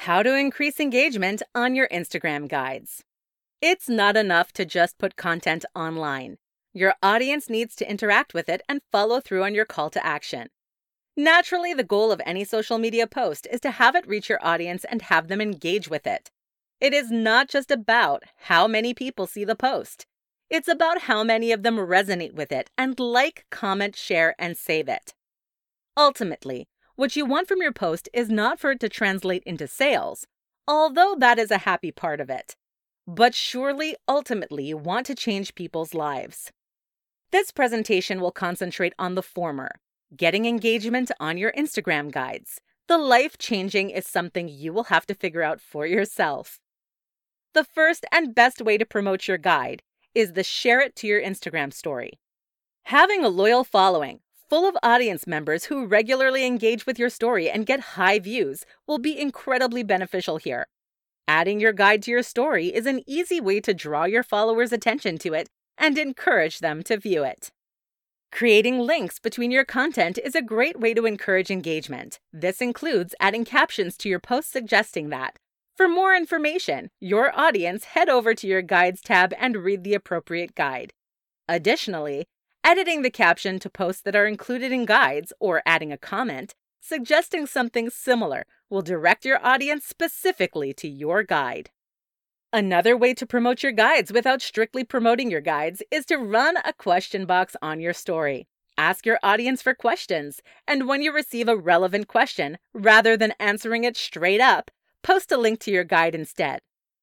How to increase engagement on your Instagram guides. It's not enough to just put content online. Your audience needs to interact with it and follow through on your call to action. Naturally, the goal of any social media post is to have it reach your audience and have them engage with it. It is not just about how many people see the post. It's about how many of them resonate with it and like, comment, share, and save it. Ultimately, what you want from your post is not for it to translate into sales, although that is a happy part of it. But surely, ultimately, you want to change people's lives. This presentation will concentrate on the former, getting engagement on your Instagram guides. The life-changing is something you will have to figure out for yourself. The first and best way to promote your guide is to share it to your Instagram story. Having a loyal following, full of audience members who regularly engage with your story and get high views, will be incredibly beneficial here. Adding your guide to your story is an easy way to draw your followers' attention to it and encourage them to view it. Creating links between your content is a great way to encourage engagement. This includes adding captions to your posts suggesting that. For more information, your audience head over to your Guides tab and read the appropriate guide. Additionally, editing the caption to posts that are included in guides or adding a comment suggesting something similar will direct your audience specifically to your guide. Another way to promote your guides without strictly promoting your guides is to run a question box on your story. Ask your audience for questions, and when you receive a relevant question, rather than answering it straight up, post a link to your guide instead.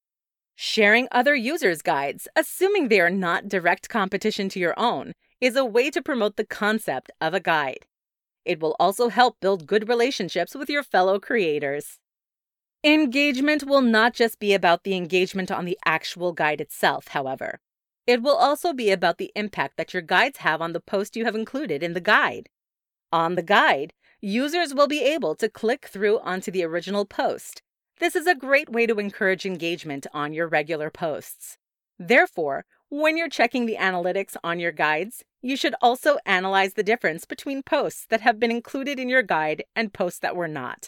Sharing other users' guides, assuming they are not direct competition to your own, is a way to promote the concept of a guide. It will also help build good relationships with your fellow creators. Engagement will not just be about the engagement on the actual guide itself, however. It will also be about the impact that your guides have on the post you have included in the guide. On the guide, users will be able to click through onto the original post. This is a great way to encourage engagement on your regular posts. Therefore, when you're checking the analytics on your guides, you should also analyze the difference between posts that have been included in your guide and posts that were not.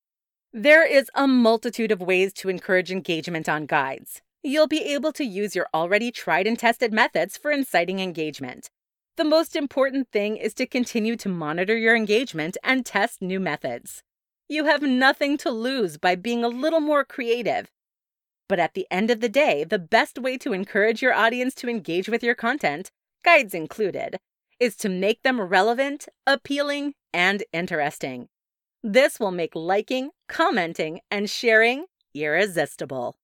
There is a multitude of ways to encourage engagement on guides. You'll be able to use your already tried and tested methods for inciting engagement. The most important thing is to continue to monitor your engagement and test new methods. You have nothing to lose by being a little more creative. But at the end of the day, the best way to encourage your audience to engage with your content, guides included, is to make them relevant, appealing, and interesting. This will make liking, commenting, and sharing irresistible.